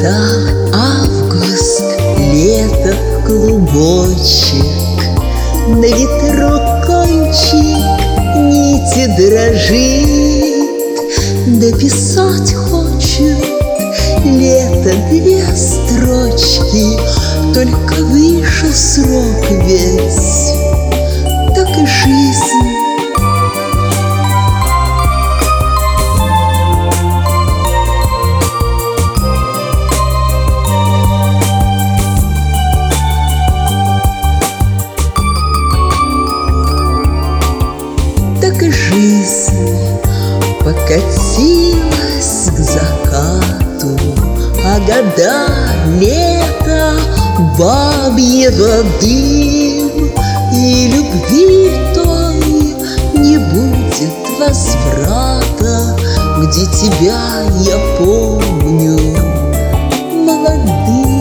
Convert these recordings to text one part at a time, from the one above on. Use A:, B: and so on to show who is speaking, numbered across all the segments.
A: Настал август, лето в клубочек, на ветру кончик нити дрожит. Дописать хочет лето две строчки, только выше срок ведь, так и жизнь. Так и жизнь покатилась к закату, а года лета бабьего дым, и любви той не будет возврата, где тебя я помню молодым.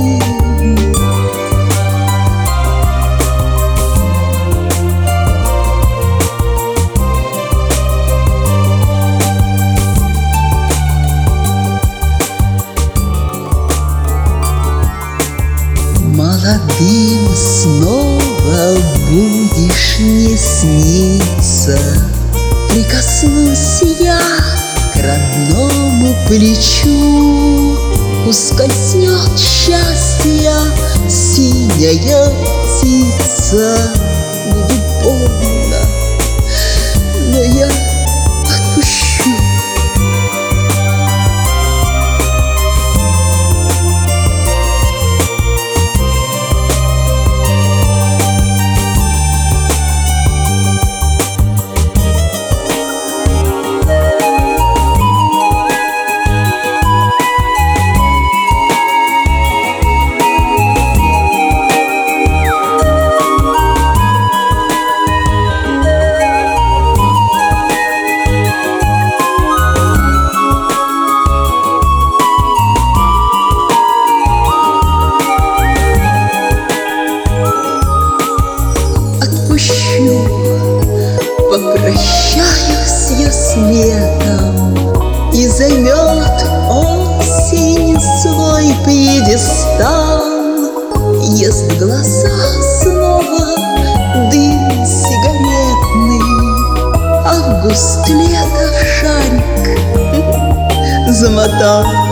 A: Молодым снова будешь не сниться. Прикоснусь я к родному плечу, ускользнет счастья синяя птица. Будет больно, но я отпущу. Попрощаюсь я с летом, и займет осень свой пьедестал. Ест глаза снова дым сигаретный, август лето в шарик замотал.